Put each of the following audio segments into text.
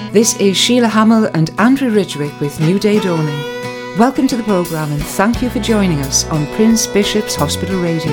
This is Sheila Hamill and Andrew Ridgwick with New Day Dawning. Welcome to the programme and thank you for joining us on Prince Bishop's Hospital Radio.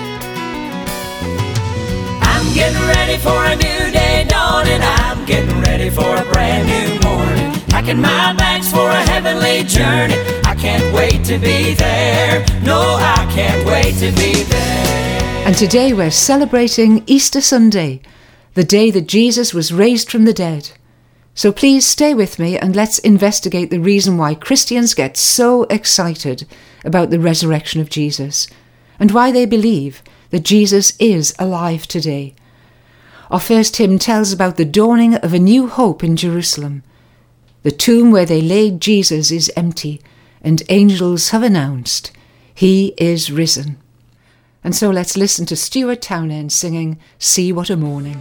I'm getting ready for a new day dawning. I'm getting ready for a brand new morning. Packing my bags for a heavenly journey. I can't wait to be there. No, I can't wait to be there. And today we're celebrating Easter Sunday, the day that Jesus was raised from the dead. So please stay with me and let's investigate the reason why Christians get so excited about the resurrection of Jesus and why they believe that Jesus is alive today. Our first hymn tells about the dawning of a new hope in Jerusalem. The tomb where they laid Jesus is empty, and angels have announced, He is risen. And so let's listen to Stuart Townend singing, See What a Morning.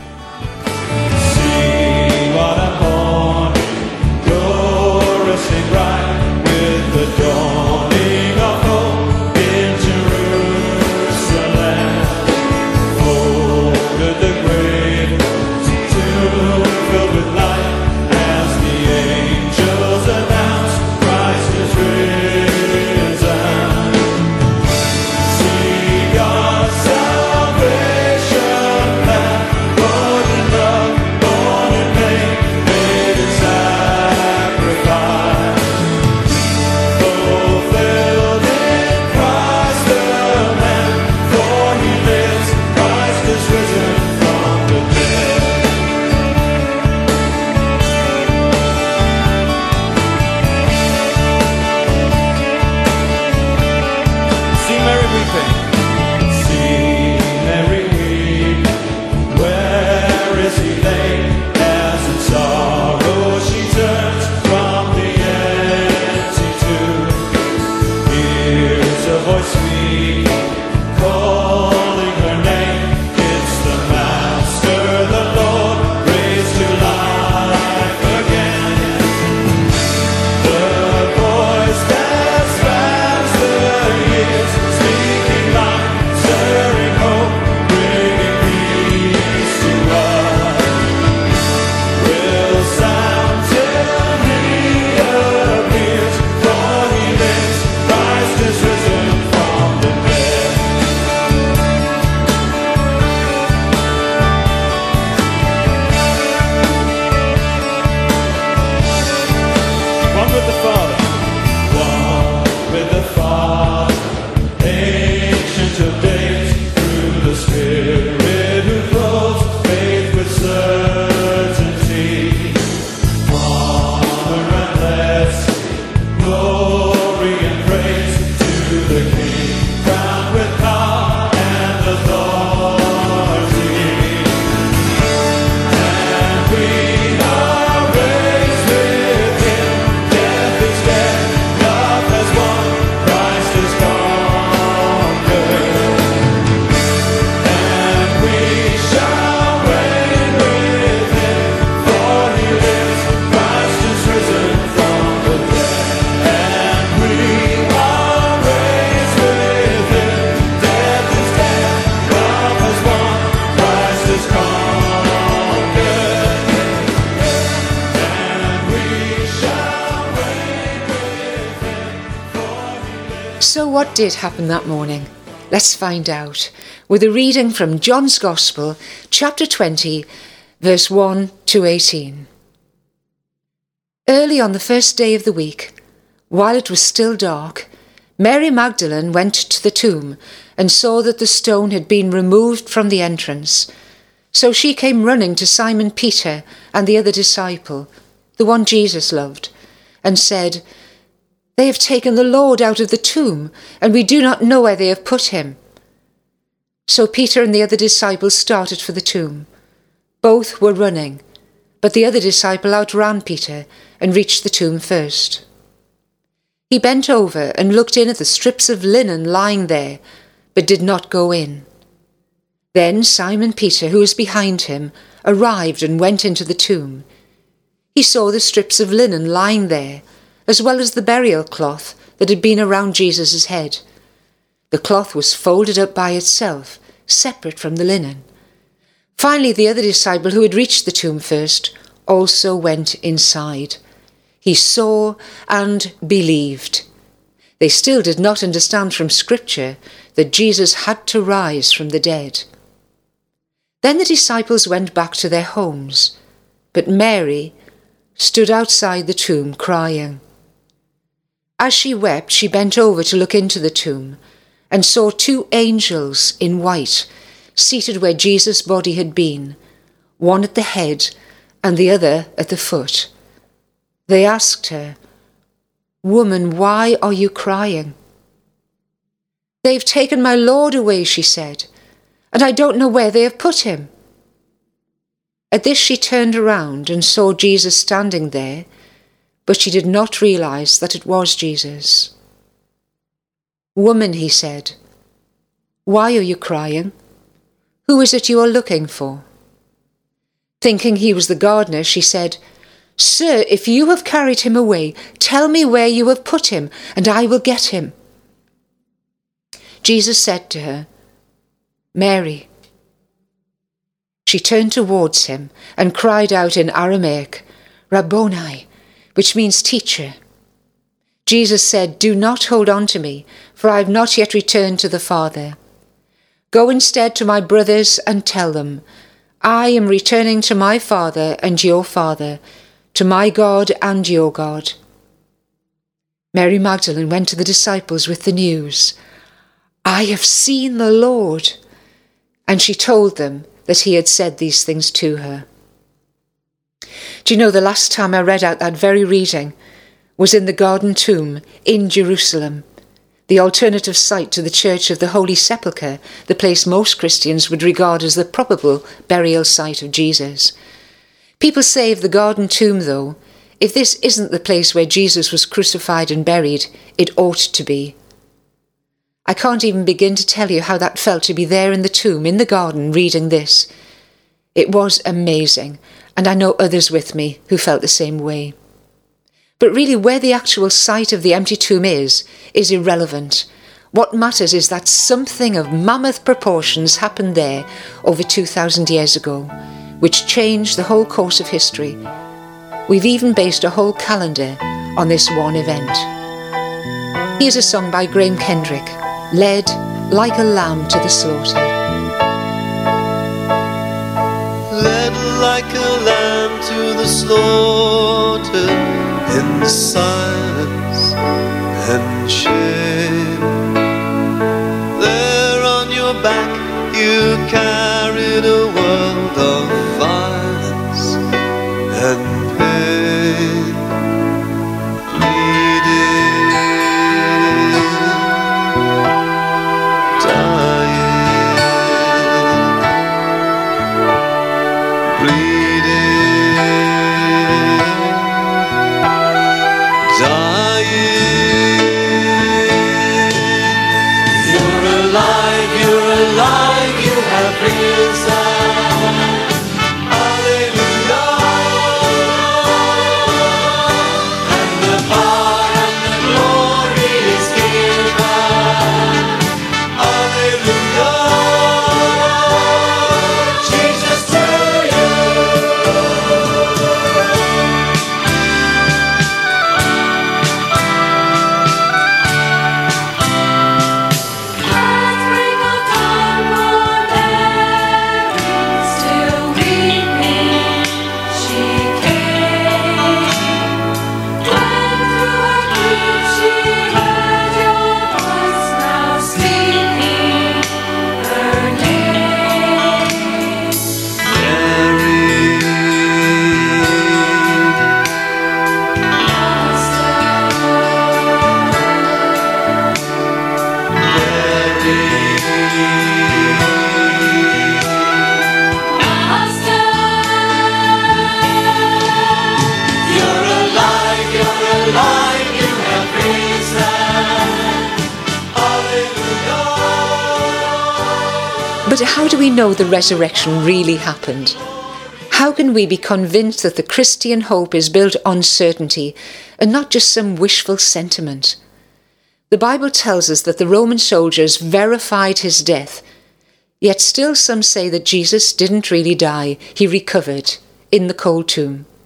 See what a morning, gloriously bright, with the dawning of hope in Jerusalem. Folded the grave, tomb filled with light, as the angels announce Christ is risen. See God's salvation plan, born in love, born in pain, made in sacrifice, fulfilled in Christ the man, for He lives, Christ is risen from the dead. See Mary weeping. See Mary weep. Where is He laid? As in sorrow she turns from the empty tomb. Hears a voice speak, calling her name. It's the Master, the Lord, raised to life again. The voice that spans the years, speaking life, stirring hope, bringing peace to us, will sound till He appears. For He lives, Christ is risen from the dead. One with the Father, one with the Father, ancient of days, through the Spirit who flows, faith with certainty, honor and blessing, glory and praise to the King, crowned with power and authority. And we are raised with Him. Death is dead, love has won, Christ is conquered. And we shall reign with Him, for He lives, Christ is risen from the dead. And we are raised with Him. Death is dead, love has won, Christ is conquered. And we shall reign with Him, for He lives. So what did happen that morning? Let's find out with a reading from John's Gospel, chapter 20, verse 1 to 18. Early on the first day of the week, while it was still dark, Mary Magdalene went to the tomb and saw that the stone had been removed from the entrance. So she came running to Simon Peter and the other disciple, the one Jesus loved, and said, They have taken the Lord out of the tomb, and we do not know where they have put Him. So Peter and the other disciple started for the tomb. Both were running, but the other disciple outran Peter and reached the tomb first. He bent over and looked in at the strips of linen lying there, but did not go in. Then Simon Peter, who was behind him, arrived and went into the tomb. He saw the strips of linen lying there, as well as the burial cloth that had been around Jesus' head. The cloth was folded up by itself, separate from the linen. Finally, the other disciple who had reached the tomb first also went inside. He saw and believed. They still did not understand from Scripture that Jesus had to rise from the dead. Then the disciples went back to their homes, but Mary stood outside the tomb crying. As she wept, she bent over to look into the tomb and saw 2 angels in white seated where Jesus' body had been, one at the head and the other at the foot. They asked her, "Woman, why are you crying?" "They've taken my Lord away," she said, "and I don't know where they have put him." At this she turned around and saw Jesus standing there, but she did not realize that it was Jesus. "Woman," he said, "why are you crying? Who is it you are looking for?" Thinking he was the gardener, she said, "Sir, if you have carried him away, tell me where you have put him, and I will get him." Jesus said to her, "Mary." She turned towards him and cried out in Aramaic, "Rabboni," which means teacher. Jesus said, "Do not hold on to me, for I have not yet returned to the Father. Go instead to my brothers and tell them, I am returning to my Father and your Father, to my God and your God." Mary Magdalene went to the disciples with the news, "I have seen the Lord," and she told them that he had said these things to her. Do you know, the last time I read out that very reading was in the Garden Tomb in Jerusalem, the alternative site to the Church of the Holy Sepulchre, the place most Christians would regard as the probable burial site of Jesus. People say of the Garden Tomb, though, if this isn't the place where Jesus was crucified and buried, it ought to be. I can't even begin to tell you how that felt to be there in the tomb, in the garden, reading this. It was amazing, and I know others with me who felt the same way. But really, where the actual site of the empty tomb is irrelevant. What matters is that something of mammoth proportions happened there over 2,000 years ago, which changed the whole course of history. We've even based a whole calendar on this one event. Here's a song by Graham Kendrick, "Led Like a Lamb to the Slaughter." Led like a lamb to the slaughter, in silence and shame. There on your back you carried a world of violence and pain. Bleeding, dying, bleeding, dying. You're alive, you have risen. Hallelujah. And the power and the glory is given. Hallelujah. Jesus to you. Heartbreak of time for Mary, still weeping, she came. When through her grief she heard your voice, now speaking her name. You're alive, you have risen. Hallelujah. But how do we know the resurrection really happened? How can we be convinced that the Christian hope is built on certainty and not just some wishful sentiment? The Bible tells us that the Roman soldiers verified his death, yet still some say that Jesus didn't really die, he recovered in the cold tomb.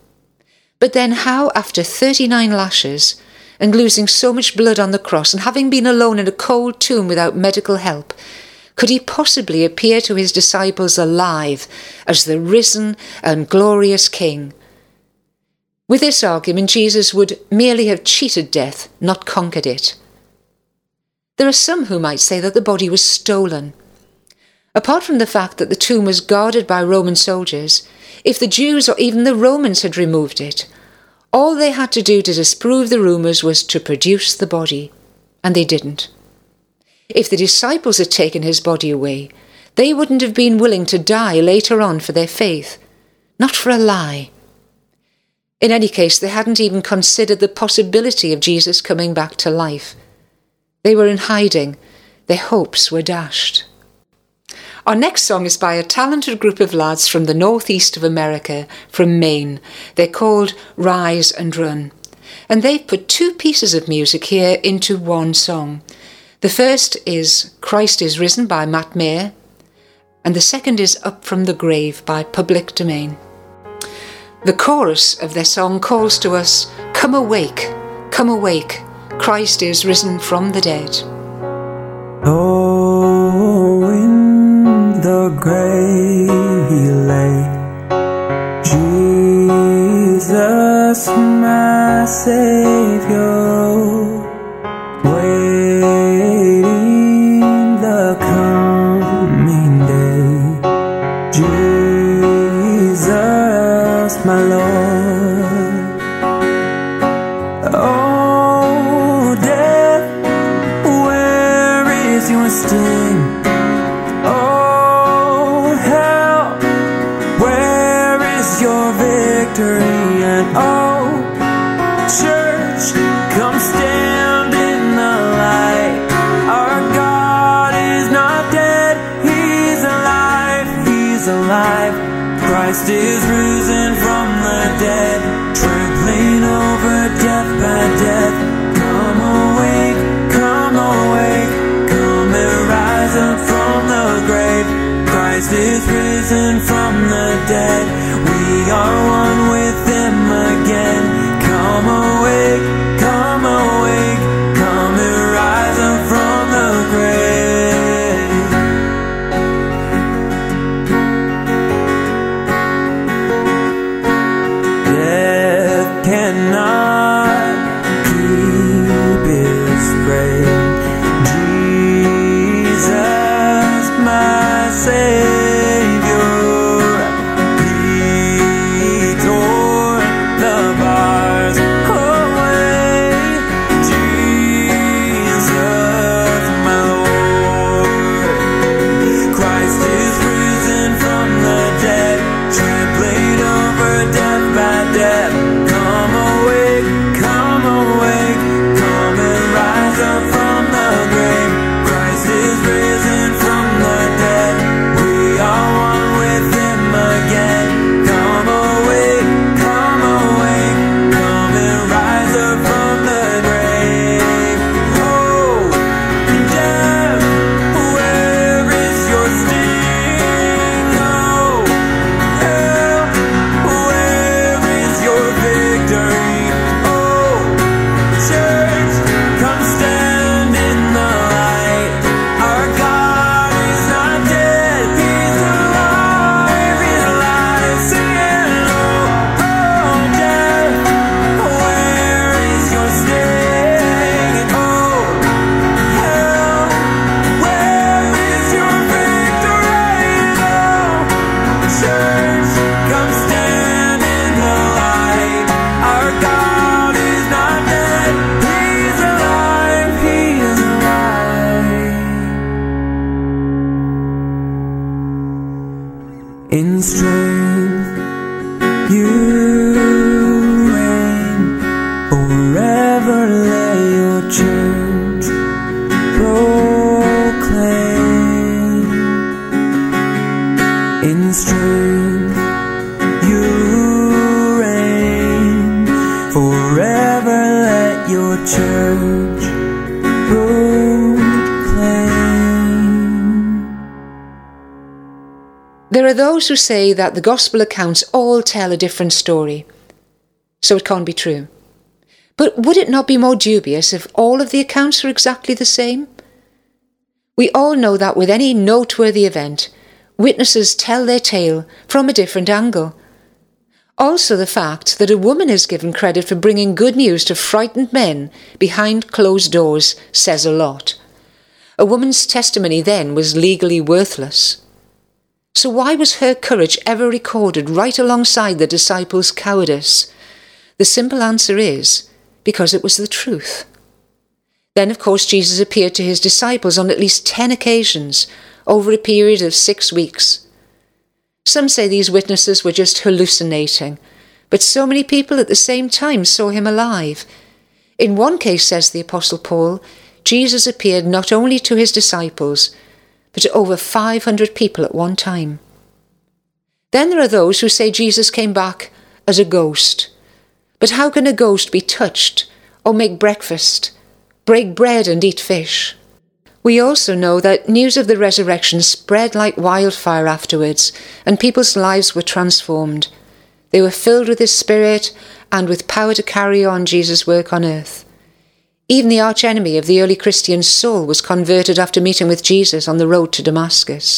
But then how, after 39 lashes, and losing so much blood on the cross, and having been alone in a cold tomb without medical help, could he possibly appear to his disciples alive as the risen and glorious King? With this argument, Jesus would merely have cheated death, not conquered it. There are some who might say that the body was stolen. Apart from the fact that the tomb was guarded by Roman soldiers, if the Jews or even the Romans had removed it, all they had to do to disprove the rumours was to produce the body, and they didn't. If the disciples had taken his body away, they wouldn't have been willing to die later on for their faith, not for a lie. In any case, they hadn't even considered the possibility of Jesus coming back to life. They were in hiding. Their hopes were dashed. Our next song is by a talented group of lads from the northeast of America, from Maine. They're called Rise and Run. And they've put two pieces of music here into one song. The first is Christ is Risen by Matt Maher, and the second is Up from the Grave by Public Domain. The chorus of their song calls to us, come awake, Christ is risen from the dead. Oh, in the grave he lay, Jesus my Savior, waiting the coming day, Jesus my Lord. Oh, death, where is your sting? Oh, hell, where is your victory? And oh, church, come stand in the light. Our God is not dead, He's alive, He's alive. Christ is risen from the dead, trampling over death by death. Come awake, come awake, come and rise up from the grave. Christ is risen from the dead, we are one with Him again. Come awake, come awake, come and rise up from the grave. Death cannot keep its prey. Jesus, my Savior, He tore the bars away. Jesus, my Lord, Christ is risen from the dead, trampling over death by death. Come awake, come awake, come and rise up from the grave. Christ is risen from the dead, we are one with Him again. Come awake, come awake, come and rise up from the grave. Oh, death, where is your sting? Oh, hell, where is your victory? Oh, church, come stand in the light. Our God is not dead, He's alive, He's alive. Sing it low. Oh, death, where is your sting? Oh, hell, where is your victory? Oh, church, come stand in the light. Our God is not dead, He's alive, He is alive. In strength you reign, forever let your church proclaim. In strength you reign, forever let your church proclaim. There are those who say that the Gospel accounts all tell a different story. so it can't be true. But would it not be more dubious if all of the accounts were exactly the same? We all know that with any noteworthy event, witnesses tell their tale from a different angle. Also, the fact that a woman is given credit for bringing good news to frightened men behind closed doors says a lot. A woman's testimony then was legally worthless. So why was her courage ever recorded right alongside the disciples' cowardice? The simple answer is, because it was the truth. Then, of course, Jesus appeared to his disciples on at least 10 occasions over a period of 6 weeks. Some say these witnesses were just hallucinating, but so many people at the same time saw him alive. In one case, says the Apostle Paul, Jesus appeared not only to his disciples, but to over 500 people at one time. Then there are those who say Jesus came back as a ghost. But how can a ghost be touched or make breakfast, break bread and eat fish? We also know that news of the resurrection spread like wildfire afterwards, and people's lives were transformed. They were filled with his Spirit and with power to carry on Jesus' work on earth. Even the archenemy of the early Christians, Saul, was converted after meeting with Jesus on the road to Damascus.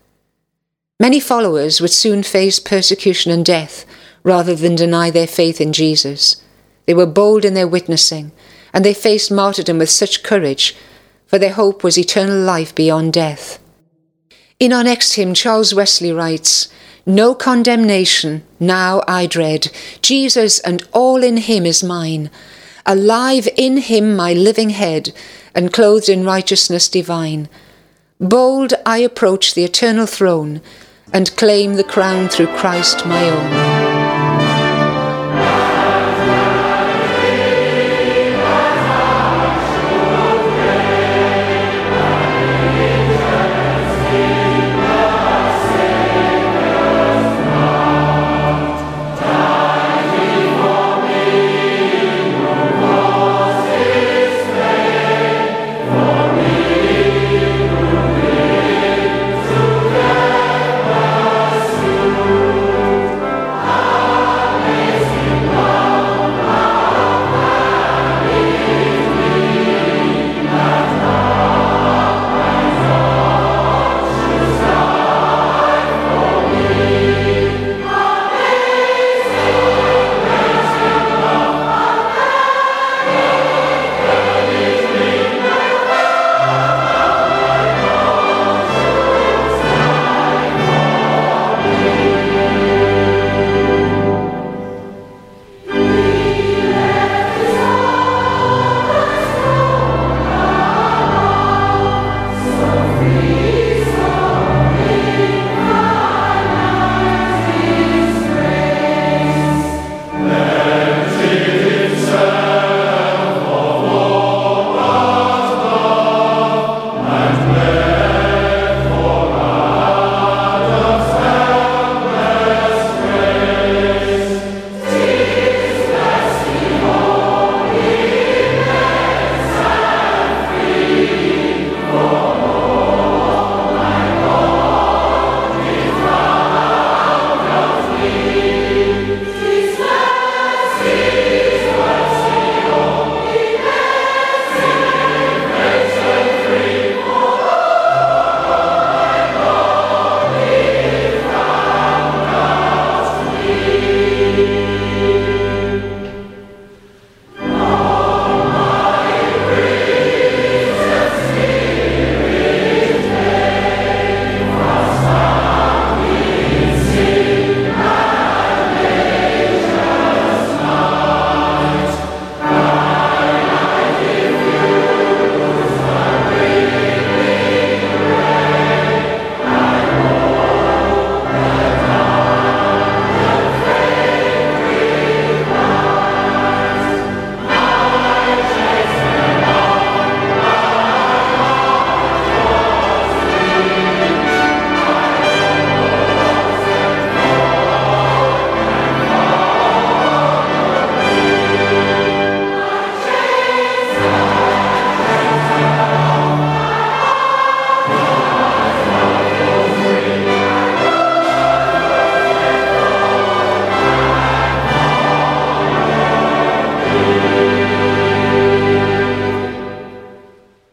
Many followers would soon face persecution and death rather than deny their faith in Jesus. They were bold in their witnessing, and they faced martyrdom with such courage, for their hope was eternal life beyond death. In our next hymn, Charles Wesley writes, "No condemnation now I dread, Jesus and all in him is mine. Alive in him my living head, and clothed in righteousness divine. Bold I approach the eternal throne, and claim the crown through Christ my own." I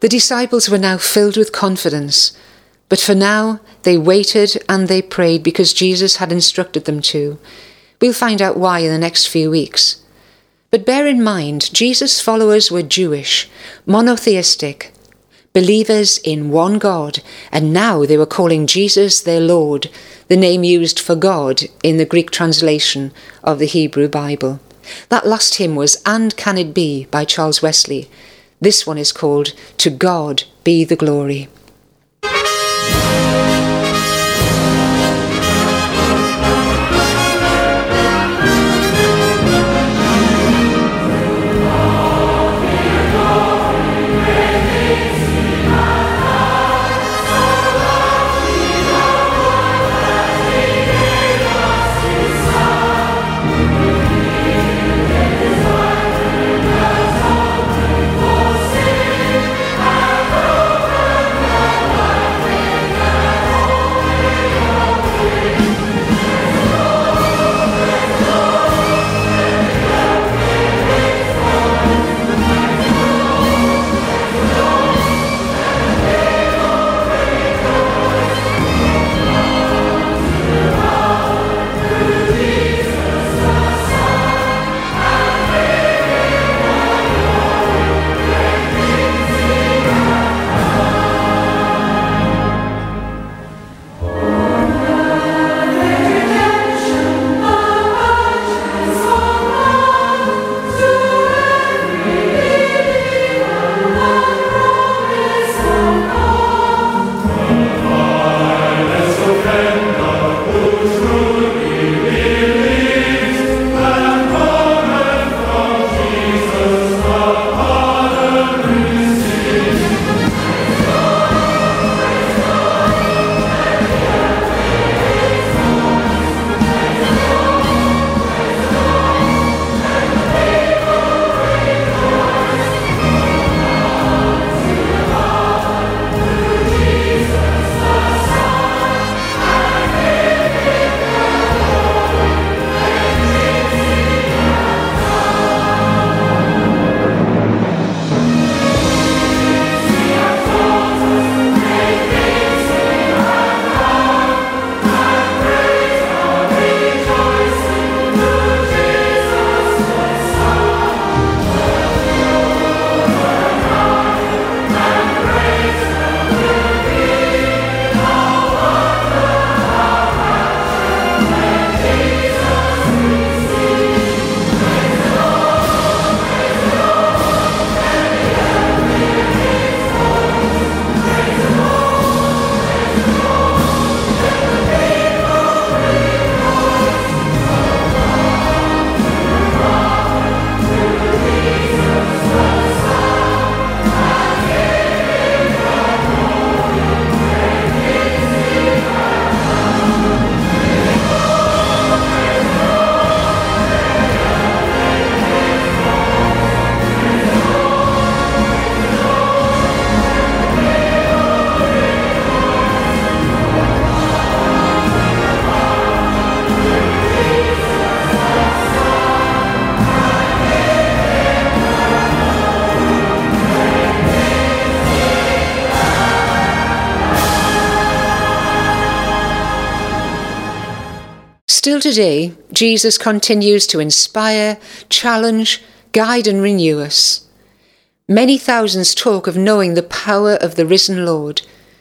The disciples were now filled with confidence, but for now they waited and they prayed because Jesus had instructed them to. We'll find out why in the next few weeks. But bear in mind, Jesus' followers were Jewish, monotheistic, believers in one God, and now they were calling Jesus their Lord, the name used for God in the Greek translation of the Hebrew Bible. That last hymn was "And Can It Be" by Charles Wesley. This one is called "To God Be the Glory." Still today, Jesus continues to inspire, challenge, guide and renew us. Many thousands talk of knowing the power of the risen Lord.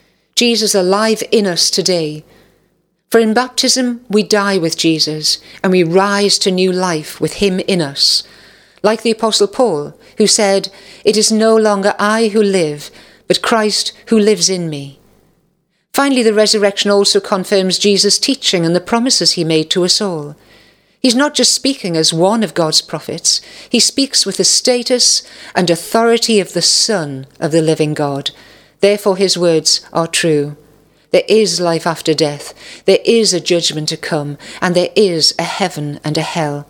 Jesus alive in us today. For in baptism we die with Jesus and we rise to new life with him in us. Like the Apostle Paul, who said, "It is no longer I who live, but Christ who lives in me." Finally, the resurrection also confirms Jesus' teaching and the promises he made to us all. He's not just speaking as one of God's prophets, he speaks with the status and authority of the Son of the living God. Therefore his words are true. There is life after death, there is a judgment to come, and there is a heaven and a hell.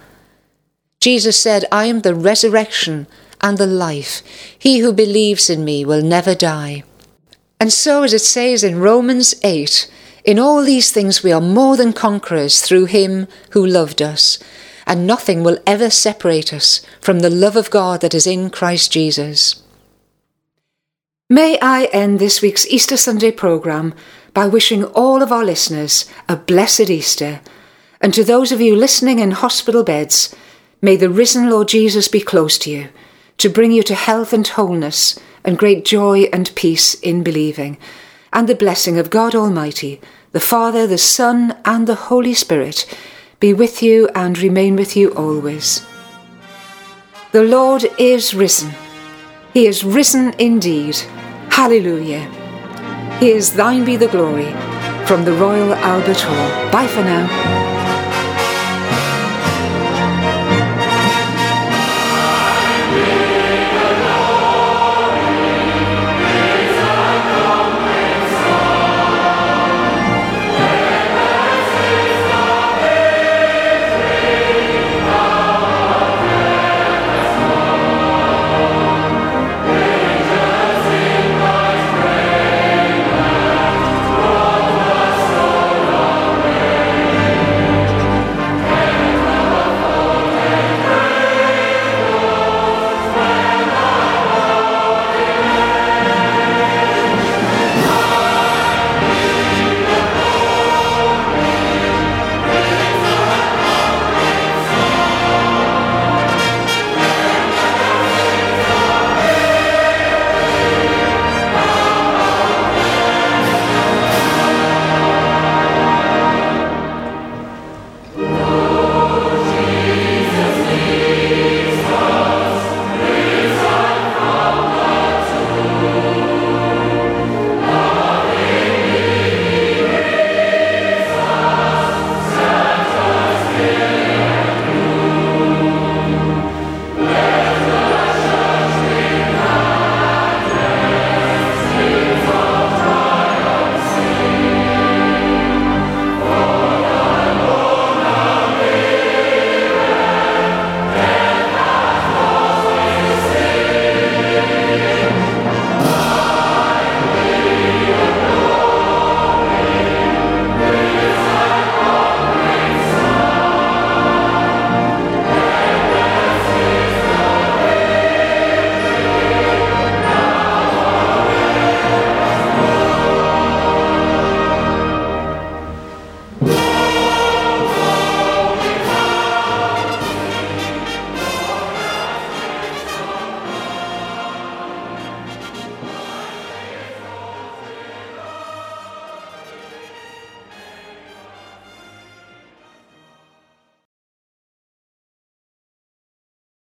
Jesus said, "I am the resurrection and the life. He who believes in me will never die." And so, as it says in Romans 8, in all these things we are more than conquerors through him who loved us, and nothing will ever separate us from the love of God that is in Christ Jesus. May I end this week's Easter Sunday programme by wishing all of our listeners a blessed Easter, and to those of you listening in hospital beds, may the risen Lord Jesus be close to you, to bring you to health and wholeness and great joy and peace in believing, and the blessing of God Almighty, the Father, the Son, and the Holy Spirit be with you and remain with you always. The Lord is risen. He is risen indeed. Hallelujah. He is thine be the glory from the Royal Albert Hall. Bye for now.